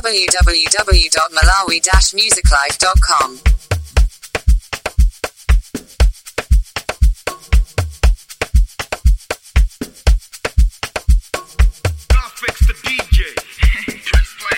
www.malawi-musiclife.com. Fix the DJ. Press play.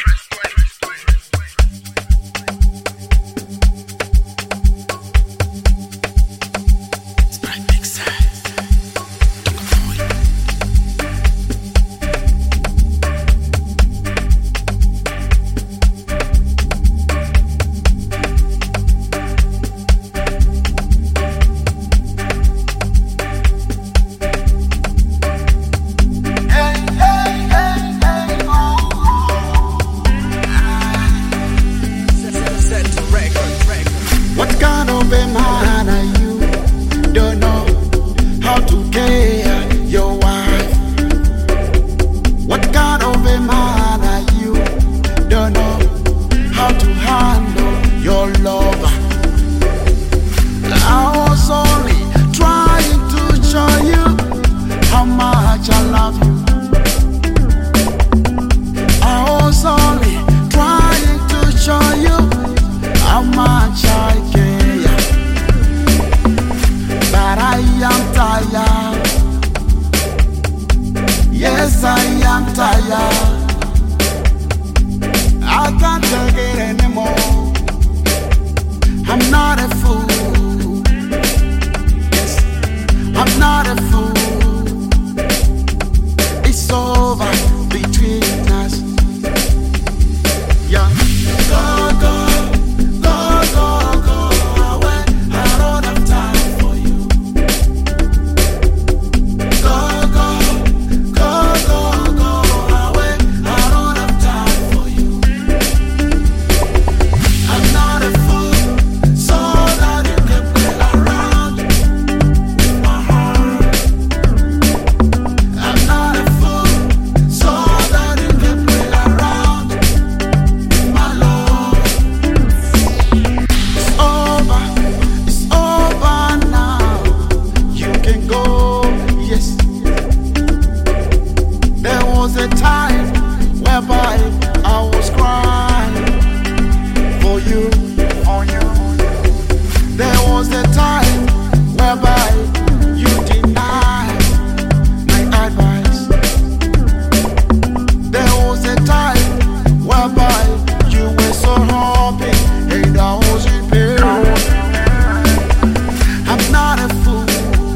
What kind of a man are you? Don't know how to care your wife. What kind of a man are you? Don't know how to handle your lover. I was only trying to show you how much I love you. I was only trying to show you how much I care, but I am tired. Yes, I am tired. I can't take it anymore. I'm not a fool. Yes, I'm not a fool. It's over between us. Yeah, go. A time whereby I was crying for you. There was a time whereby you denied my advice. There was a time whereby you were so happy and I was in pain. I'm not a fool.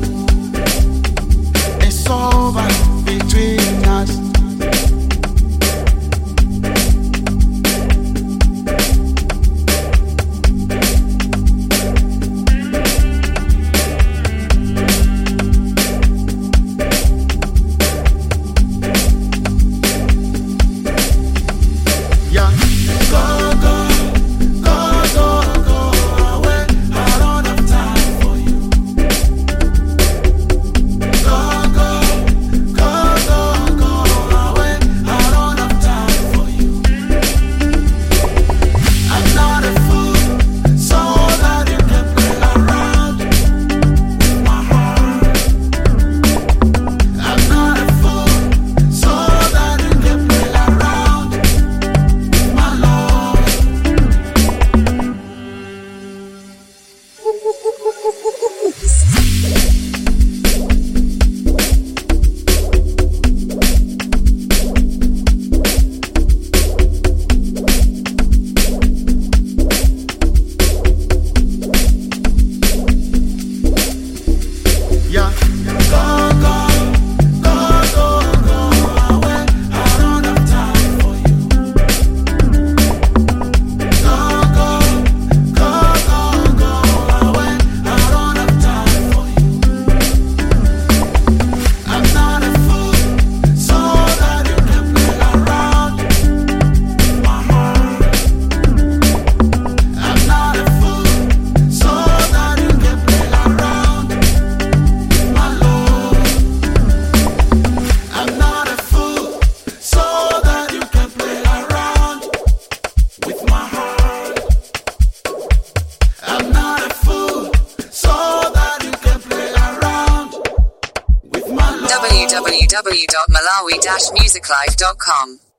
It's over between us. www.malawi-musiclife.com